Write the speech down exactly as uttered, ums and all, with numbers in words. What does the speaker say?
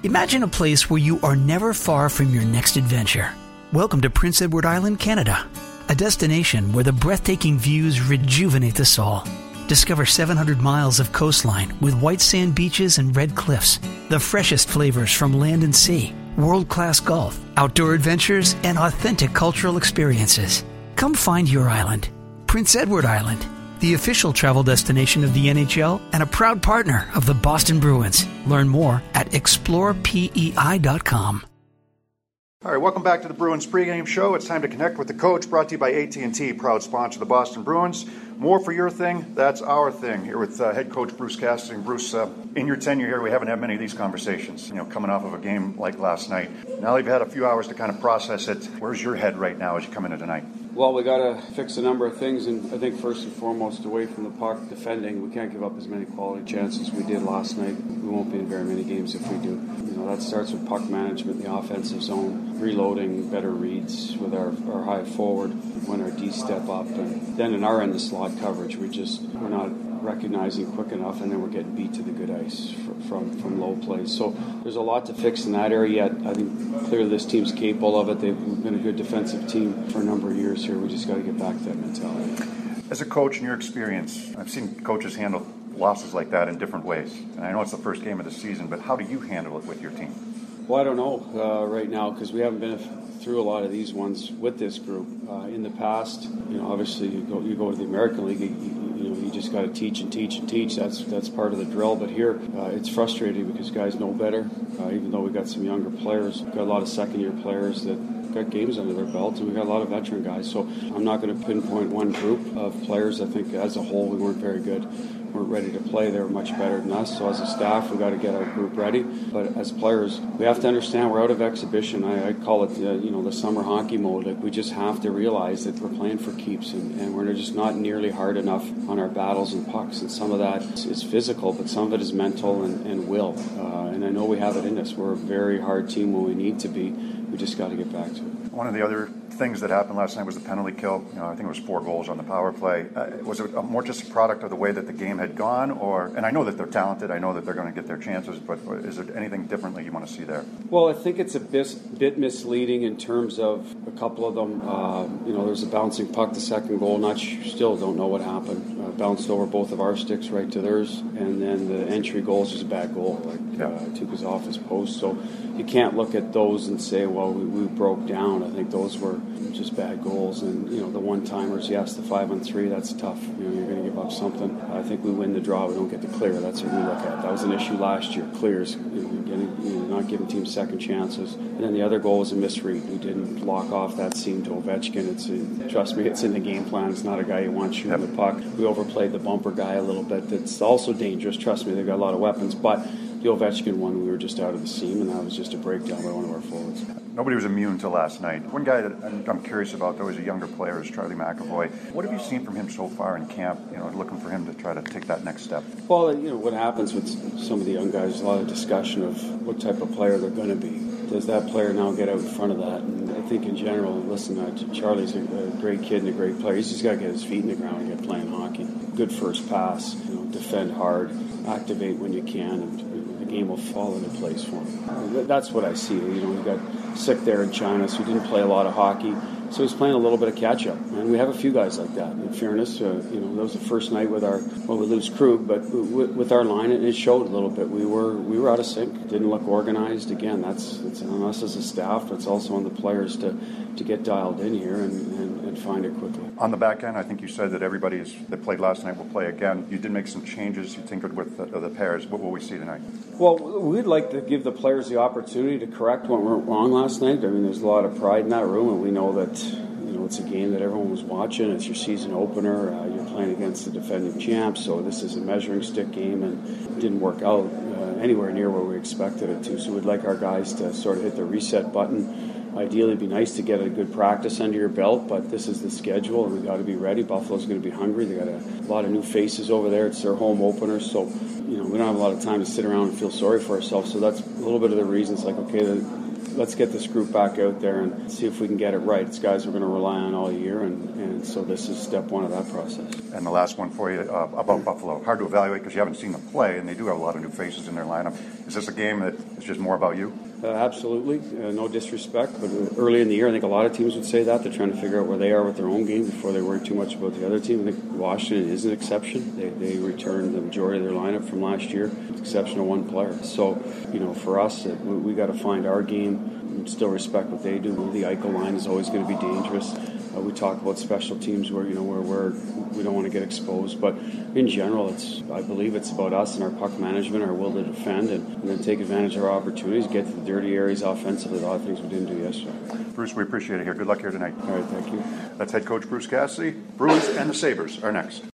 Imagine a place where you are never far from your next adventure. Welcome to Prince Edward Island, Canada, a destination where the breathtaking views rejuvenate the soul. Discover seven hundred miles of coastline with white sand beaches and red cliffs, the freshest flavors from land and sea, world-class golf, outdoor adventures, and authentic cultural experiences. Come find your island. Prince Edward Island, the official travel destination of the N H L and a proud partner of the Boston Bruins. Learn more at explore P E I dot com. All right, welcome back to the Bruins pregame show. It's time to connect with the coach, brought to you by A T and T, proud sponsor of the Boston Bruins. More for your thing, that's our thing. Here with uh, head coach Bruce Cassidy. Bruce, uh, in your tenure here, we haven't had many of these conversations, you know, coming off of a game like last night. Now that you've had a few hours to kind of process it, where's your head right now as you come into tonight? Well, we got to fix a number of things, and I think first and foremost, away from the puck, defending. We can't give up as many quality chances as we did last night. We won't be in very many games if we do. You know, that starts with puck management, the offensive zone, reloading, better reads with our, our high forward when our D step up, and then in our end, the slot coverage. We just we're not recognizing quick enough, and then we're getting beat to the good ice from from, from low plays. So there's a lot to fix in that area yet. I think clearly this team's capable of it. They've been a good defensive team for a number of years here. We just got to get back to that mentality. As a coach, in your experience, I've seen coaches handle losses like that in different ways. And I know it's the first game of the season, but how do you handle it with your team? Well, I don't know uh, right now because we haven't been through a lot of these ones with this group. Uh, in the past, you know, obviously you go you go to the American League, you, you know, you just got to teach and teach and teach. That's that's part of the drill. But here, uh, it's frustrating because guys know better. Uh, even though we got some younger players, we've got a lot of second-year players that got games under their belt, and we got a lot of veteran guys. So I'm not going to pinpoint one group of players. I think as a whole, we weren't very good. Weren't ready to play. They were much better than us. So as a staff, we got to get our group ready. But as players, we have to understand we're out of exhibition. I, I call it, the, you know, the summer hockey mode. Like we just have to realize that we're playing for keeps, and, and we're just not nearly hard enough on our battles and pucks. And some of that is physical, but some of it is mental and, and will. Uh, and I know we have it in us. We're a very hard team when we need to be. We just got to get back to it. One of the other things that happened last night was the penalty kill. You know, I think it was four goals on the power play. Uh, was it more just a product of the way that the game had gone, or? And I know that they're talented. I know that they're going to get their chances, but is there anything differently you want to see there? Well, I think it's a bit, bit misleading in terms of a couple of them. Uh, you know, there's a bouncing puck, the second goal. Not still don't know what happened. Uh, bounced over both of our sticks right to theirs, and then the entry goal is just a bad goal. Like yeah. uh, took us off his post, so you can't look at those and say, well, we, we broke down. I think those were just bad goals, and you know the one-timers. Yes, the five on three. That's tough. You know, you're going to give up something. I think we win the draw. We don't get the clear. That's what we look at. That was an issue last year. Clears, you know, getting, you know, not giving teams second chances. And then the other goal was a misread. We didn't lock off that seam to Ovechkin. It's a, trust me, it's in the game plan. It's not a guy you want shooting the puck. We overplayed the bumper guy a little bit. That's also dangerous. Trust me, they've got a lot of weapons, but. The Ovechkin one, we were just out of the seam, and that was just a breakdown by one of our forwards. Nobody was immune to last night. One guy that I'm curious about, though, is a younger player, is Charlie McAvoy. What have you seen from him so far in camp, you know, looking for him to try to take that next step? Well, you know, what happens with some of the young guys, a lot of discussion of what type of player they're going to be. Does that player now get out in front of that? And I think in general, listen, uh, Charlie's a, a great kid and a great player. He's just got to get his feet in the ground and get playing hockey. Good first pass, you know, defend hard, activate when you can, and the game will fall into place for him. That's what I see. You know, we got sick there in China, so he didn't play a lot of hockey. So he's playing a little bit of catch-up, and we have a few guys like that. In fairness, uh, you know, that was the first night with our, well, we lose Krug, but with our line, it showed a little bit. We were we were out of sync, didn't look organized. Again, that's it's on us as a staff, but it's also on the players to, to get dialed in here and, and, and find it quickly. On the back end, I think you said that everybody is, that played last night will play again. You did make some changes. You tinkered with the, the pairs. What will we see tonight? Well, we'd like to give the players the opportunity to correct what went wrong last night. I mean, there's a lot of pride in that room, and we know that you know it's a game that everyone was watching. It's your season opener. Uh, you're playing against the defending champs, so this is a measuring stick game, and it didn't work out uh, anywhere near where we expected it to. So we'd like our guys to sort of hit the reset button. Ideally, it'd be nice to get a good practice under your belt, but this is the schedule, and we've got to be ready. Buffalo's going to be hungry. They got a lot of new faces over there. It's their home opener, so you know we don't have a lot of time to sit around and feel sorry for ourselves. So that's little bit of the reasons, like, okay, the, let's get this group back out there and see if we can get it right. It's guys we're going to rely on all year, and, and so this is step one of that process. And the last one for you uh, about Buffalo. Hard to evaluate because you haven't seen them play, and they do have a lot of new faces in their lineup. Is this a game that is just more about you? Uh, absolutely. Uh, no disrespect, but early in the year, I think a lot of teams would say that. They're trying to figure out where they are with their own game before they worry too much about the other team. I think Washington is an exception. They, they returned the majority of their lineup from last year, with the exception of one player. So, you know, for us, it, we, we got to find our game and still respect what they do. The Eichel line is always going to be dangerous. Uh, we talk about special teams where, you know, where we're, we don't want to get exposed, but in general, it's I believe it's about us and our puck management, our will to defend, and, and then take advantage of our opportunities, get to the dirty areas offensively, a lot of things we didn't do yesterday. Bruce, we appreciate it here. Good luck here tonight. All right, thank you. That's head coach Bruce Cassidy. Bruins and the Sabres are next.